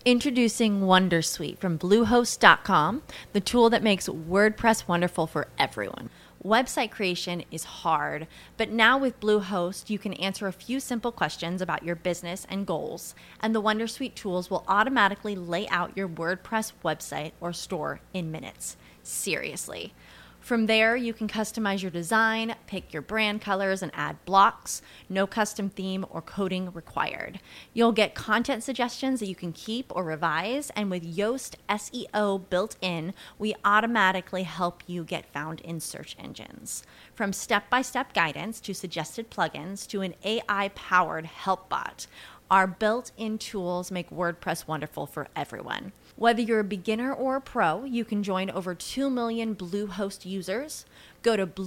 Introducing Wondersuite from Bluehost.com, the tool that makes WordPress wonderful for everyone. Website creation is hard, but now with Bluehost, you can answer a few simple questions about your business and goals, and the Wondersuite tools will automatically lay out your WordPress website or store in minutes. Seriously. From there, you can customize your design, pick your brand colors, and add blocks. No custom theme or coding required. You'll get content suggestions that you can keep or revise, and with Yoast SEO built in, we automatically help you get found in search engines. From step-by-step guidance to suggested plugins to an AI-powered help bot, our built-in tools make WordPress wonderful for everyone. Whether you're a beginner or a pro, you can join over 2 million Bluehost users. Go to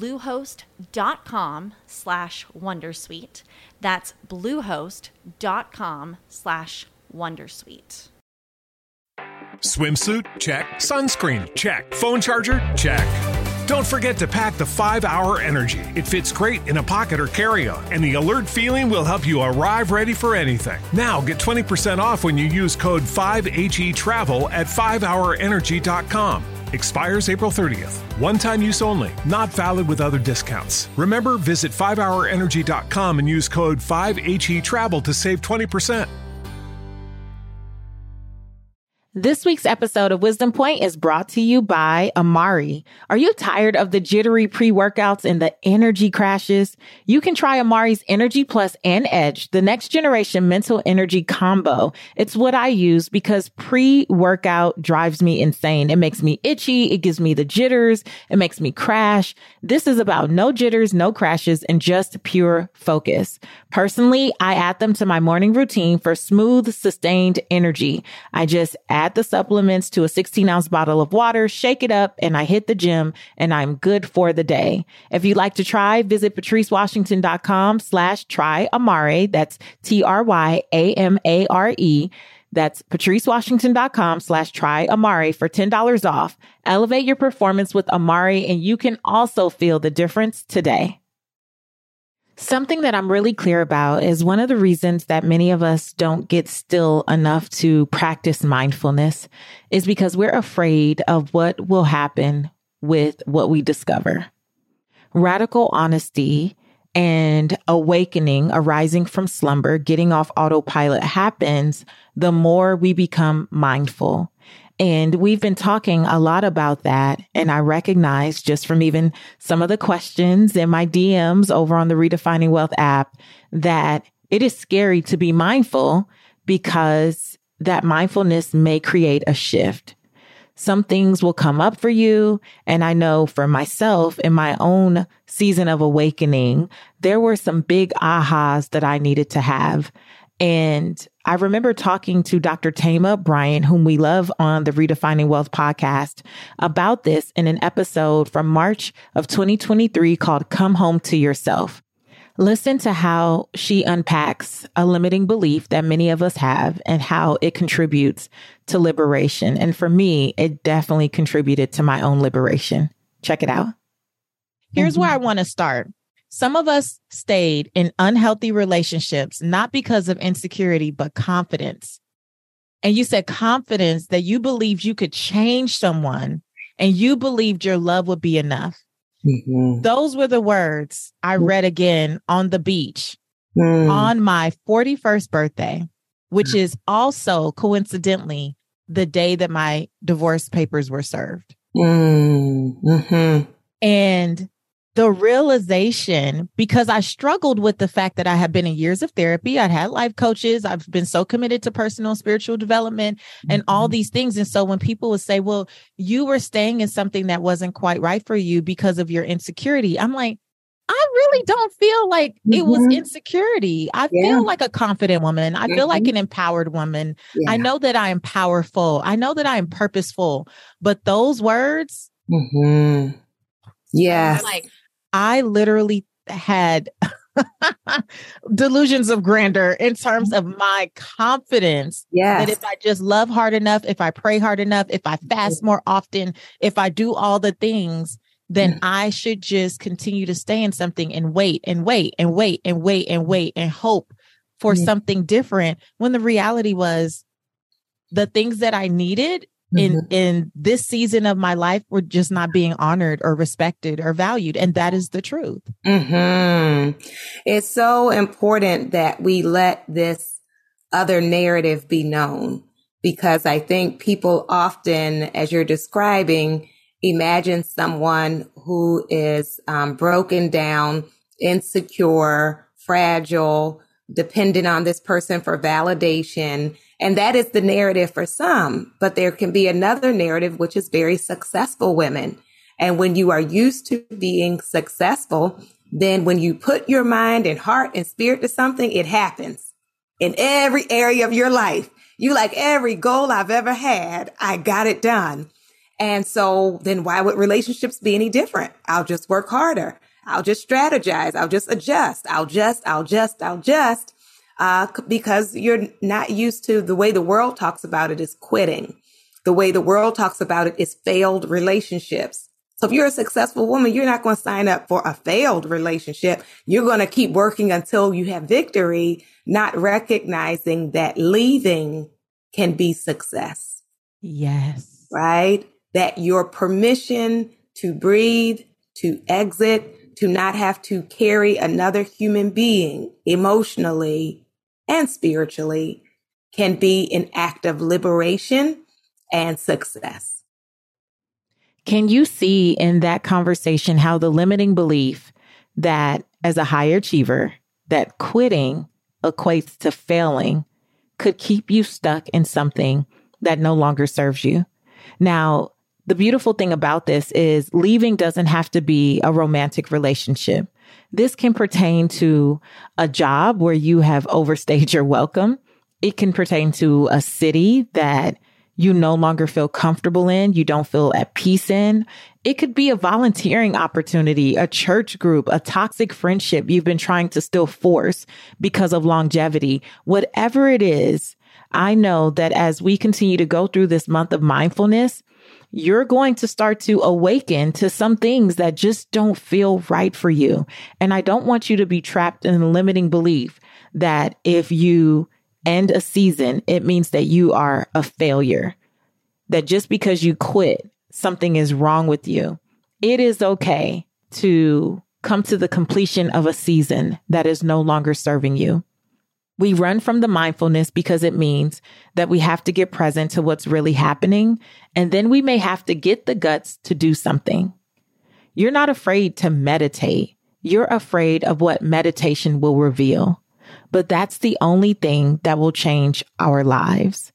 bluehost.com/wondersuite. That's bluehost.com/wondersuite. Swimsuit? Check. Sunscreen? Check. Phone charger? Check. Don't forget to pack the 5-Hour Energy. It fits great in a pocket or carry-on, and the alert feeling will help you arrive ready for anything. Now get 20% off when you use code 5HETRAVEL at 5hourenergy.com. Expires April 30th. One-time use only. Not valid with other discounts. Remember, visit 5hourenergy.com and use code 5HETRAVEL to save 20%. This week's episode of Wisdom Point is brought to you by Amari. Are you tired of the jittery pre-workouts and the energy crashes? You can try Amari's Energy Plus and Edge, the next generation mental energy combo. It's what I use because pre-workout drives me insane. It makes me itchy. It gives me the jitters. It makes me crash. This is about no jitters, no crashes, and just pure focus. Personally, I add them to my morning routine for smooth, sustained energy. I just add the supplements to a 16-ounce bottle of water, shake it up, and I hit the gym, and I'm good for the day. If you'd like to try, visit patricewashington.com/try Amari. That's TRYAMARE. That's patricewashington.com/try Amari for $10 off. Elevate your performance with Amari, and you can also feel the difference today. Something that I'm really clear about is one of the reasons that many of us don't get still enough to practice mindfulness is because we're afraid of what will happen with what we discover. Radical honesty and awakening arising from slumber, getting off autopilot happens the more we become mindful. And we've been talking a lot about that. And I recognize just from even some of the questions in my DMs over on the Redefining Wealth app that it is scary to be mindful because that mindfulness may create a shift. Some things will come up for you. And I know for myself in my own season of awakening, there were some big ahas that I needed to have. And I remember talking to Dr. Tama Bryant, whom we love on the Redefining Wealth podcast, about this in an episode from March of 2023 called Come Home to Yourself. Listen to how she unpacks a limiting belief that many of us have and how it contributes to liberation. And for me, it definitely contributed to my own liberation. Check it out. Here's where I want to start. Some of us stayed in unhealthy relationships, not because of insecurity, but confidence. And you said confidence that you believed you could change someone and you believed your love would be enough. Mm-hmm. Those were the words I read again on the beach on my 41st birthday, which is also coincidentally the day that my divorce papers were served. Mm-hmm. And the realization, because I struggled with the fact that I had been in years of therapy, I'd had life coaches, I've been so committed to personal and spiritual development and all these things. And so when people would say, well, you were staying in something that wasn't quite right for you because of your insecurity, I'm like, I really don't feel like it was insecurity. I feel like a confident woman. I feel like an empowered woman. Yeah. I know that I am powerful. I know that I am purposeful. But those words, like, I literally had delusions of grandeur in terms of my confidence that if I just love hard enough, if I pray hard enough, if I fast more often, if I do all the things, then I should just continue to stay in something and wait and wait and wait and wait and wait and hope for something different. When the reality was, the things that I needed in this season of my life were just not being honored or respected or valued. And that is the truth. It's so important that we let this other narrative be known, because I think people often, as you're describing, imagine someone who is broken down, insecure, fragile, dependent on this person for validation. And that is the narrative for some. But there can be another narrative, which is very successful women. And when you are used to being successful, then when you put your mind and heart and spirit to something, it happens in every area of your life. You like, every goal I've ever had, I got it done. And so then why would relationships be any different? I'll just work harder. I'll just strategize. I'll just adjust. I'll just, because you're not used to the way the world talks about it is quitting. The way the world talks about it is failed relationships. So if you're a successful woman, you're not going to sign up for a failed relationship. You're going to keep working until you have victory, not recognizing that leaving can be success. Yes. Right? That your permission to breathe, to exit, to not have to carry another human being emotionally and spiritually can be an act of liberation and success. Can you see in that conversation how the limiting belief that as a high achiever, that quitting equates to failing could keep you stuck in something that no longer serves you? Now, the beautiful thing about this is leaving doesn't have to be a romantic relationship. This can pertain to a job where you have overstayed your welcome. It can pertain to a city that you no longer feel comfortable in, you don't feel at peace in. It could be a volunteering opportunity, a church group, a toxic friendship you've been trying to still force because of longevity. Whatever it is, I know that as we continue to go through this month of mindfulness, you're going to start to awaken to some things that just don't feel right for you. And I don't want you to be trapped in the limiting belief that if you end a season, it means that you are a failure, that just because you quit, something is wrong with you. It is okay to come to the completion of a season that is no longer serving you. We run from the mindfulness because it means that we have to get present to what's really happening. And then we may have to get the guts to do something. You're not afraid to meditate. You're afraid of what meditation will reveal. But that's the only thing that will change our lives.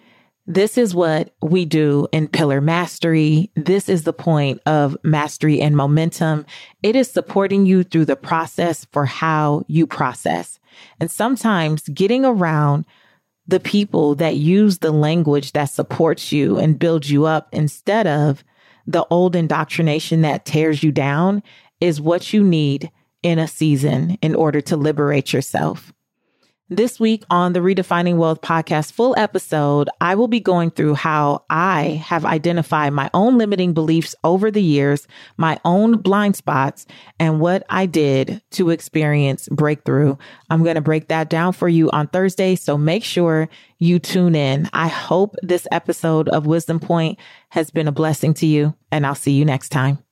This is what we do in Pillar Mastery. This is the point of Mastery and Momentum. It is supporting you through the process for how you process. And sometimes getting around the people that use the language that supports you and builds you up instead of the old indoctrination that tears you down is what you need in a season in order to liberate yourself. This week on the Redefining Wealth podcast full episode, I will be going through how I have identified my own limiting beliefs over the years, my own blind spots, and what I did to experience breakthrough. I'm going to break that down for you on Thursday, so make sure you tune in. I hope this episode of Wisdom Point has been a blessing to you, and I'll see you next time.